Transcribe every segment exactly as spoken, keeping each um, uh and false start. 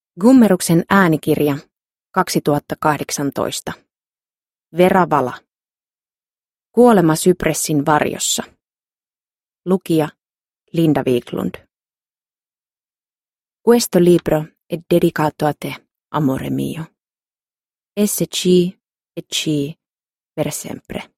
Gummeruksen äänikirja kaksituhattakahdeksantoista. Vera Vala. Kuolema Sypressin varjossa. Lukija Linda Wiklund. Questo libro è dedicato a te, amore mio. Esse ci e ci per sempre.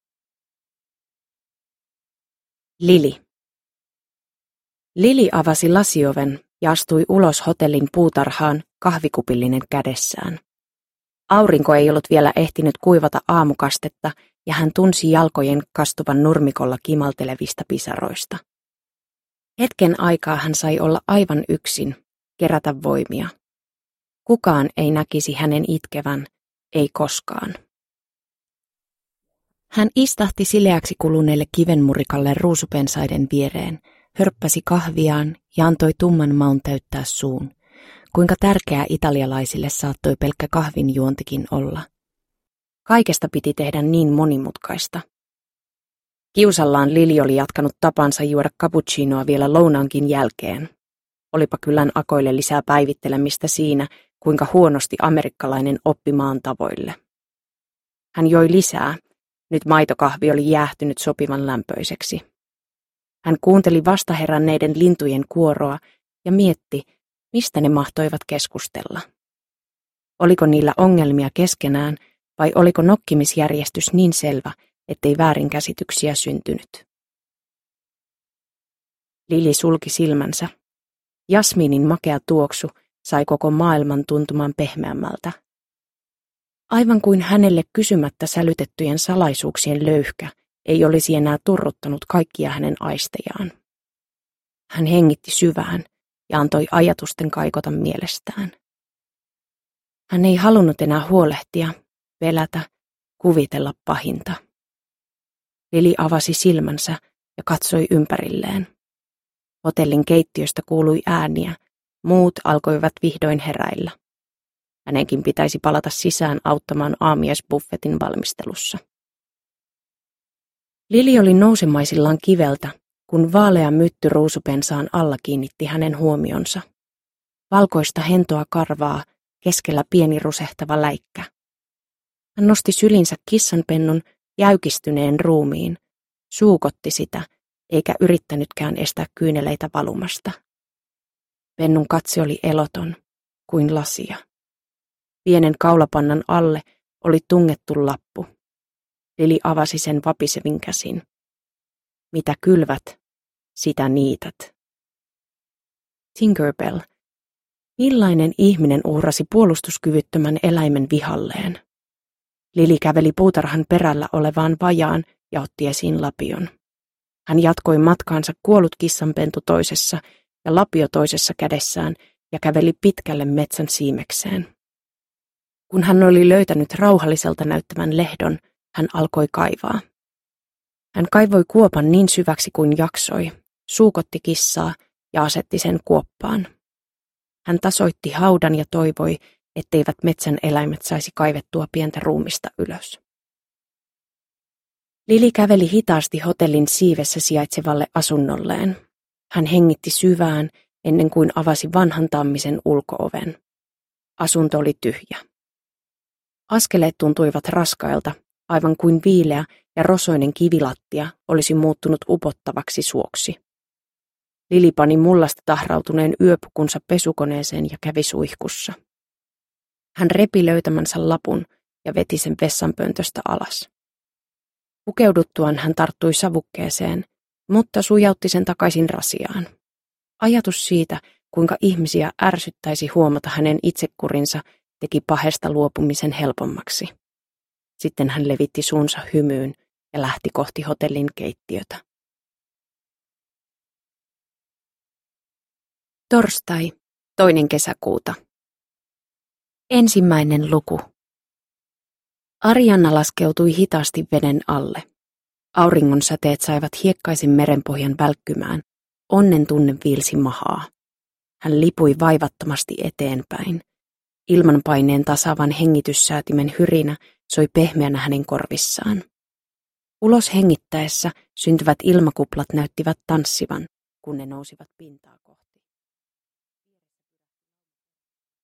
Lili. Lili avasi lasioven ja astui ulos hotellin puutarhaan kahvikupillinen kädessään. Aurinko ei ollut vielä ehtinyt kuivata aamukastetta ja hän tunsi jalkojen kastuvan nurmikolla kimaltelevista pisaroista. Hetken aikaa hän sai olla aivan yksin, kerätä voimia. Kukaan ei näkisi hänen itkevän, ei koskaan. Hän istahti sileäksi kuluneelle kivenmurikalle ruusupensaiden viereen, hörppäsi kahviaan ja antoi tumman maun täyttää suun. Kuinka tärkeää italialaisille saattoi pelkkä kahvin juontikin olla. Kaikesta piti tehdä niin monimutkaista. Kiusallaan Lili oli jatkanut tapansa juoda cappuccinoa vielä lounaankin jälkeen. Olipa kylän akoille lisää päivittelemistä siinä, kuinka huonosti amerikkalainen oppi maan tavoille. Hän joi lisää. Nyt maitokahvi oli jäähtynyt sopivan lämpöiseksi. Hän kuunteli vastaheränneiden lintujen kuoroa ja mietti, mistä ne mahtoivat keskustella. Oliko niillä ongelmia keskenään vai oliko nokkimisjärjestys niin selvä, ettei väärinkäsityksiä syntynyt? Lili sulki silmänsä. Jasmiinin makea tuoksu sai koko maailman tuntumaan pehmeämmältä. Aivan kuin hänelle kysymättä sälytettyjen salaisuuksien löyhkä ei olisi enää turruttanut kaikkia hänen aistejaan. Hän hengitti syvään ja antoi ajatusten kaikota mielestään. Hän ei halunnut enää huolehtia, pelätä, kuvitella pahinta. Lili avasi silmänsä ja katsoi ympärilleen. Hotellin keittiöstä kuului ääniä, muut alkoivat vihdoin heräillä. Hänenkin pitäisi palata sisään auttamaan aamiaisbuffetin valmistelussa. Lili oli nousemaisillaan kiveltä, kun vaalea mytty ruusupensaan alla kiinnitti hänen huomionsa. Valkoista hentoa karvaa, keskellä pieni rusehtava läikkä. Hän nosti sylinsä kissanpennun jäykistyneen ruumiin, suukotti sitä, eikä yrittänytkään estää kyyneleitä valumasta. Pennun katse oli eloton, kuin lasia. Pienen kaulapannan alle oli tungettu lappu. Lili avasi sen vapisevin käsin. Mitä kylvät, sitä niität. Tinkerbell. Millainen ihminen uhrasi puolustuskyvyttömän eläimen vihalleen? Lili käveli puutarhan perällä olevaan vajaan ja otti esiin lapion. Hän jatkoi matkaansa kuollut kissanpentu toisessa ja lapio toisessa kädessään ja käveli pitkälle metsän siimekseen. Kun hän oli löytänyt rauhalliselta näyttävän lehdon, hän alkoi kaivaa. Hän kaivoi kuopan niin syväksi kuin jaksoi, suukotti kissaa ja asetti sen kuoppaan. Hän tasoitti haudan ja toivoi, etteivät metsän eläimet saisi kaivettua pientä ruumista ylös. Lili käveli hitaasti hotellin siivessä sijaitsevalle asunnolleen. Hän hengitti syvään ennen kuin avasi vanhan tammisen ulko-oven. Asunto oli tyhjä. Askeleet tuntuivat raskailta, aivan kuin viileä ja rosoinen kivilattia olisi muuttunut upottavaksi suoksi. Lili pani mullasta tahrautuneen yöpukunsa pesukoneeseen ja kävi suihkussa. Hän repi löytämänsä lapun ja veti sen vessanpöntöstä alas. Pukeuduttuaan hän tarttui savukkeeseen, mutta sujautti sen takaisin rasiaan. Ajatus siitä, kuinka ihmisiä ärsyttäisi huomata hänen itsekurinsa, teki pahesta luopumisen helpommaksi. Sitten hän levitti suunsa hymyyn ja lähti kohti hotellin keittiötä. Torstai, toinen kesäkuuta. Ensimmäinen luku. Arianna laskeutui hitaasti veden alle. Auringon säteet saivat hiekkaisen merenpohjan välkkymään. Onnen tunne viilsi mahaa. Hän lipui vaivattomasti eteenpäin. Ilmanpaineen tasaavan hengityssäätimen hyrinä soi pehmeänä hänen korvissaan. Ulos hengittäessä syntyvät ilmakuplat näyttivät tanssivan, kun ne nousivat pintaa kohti.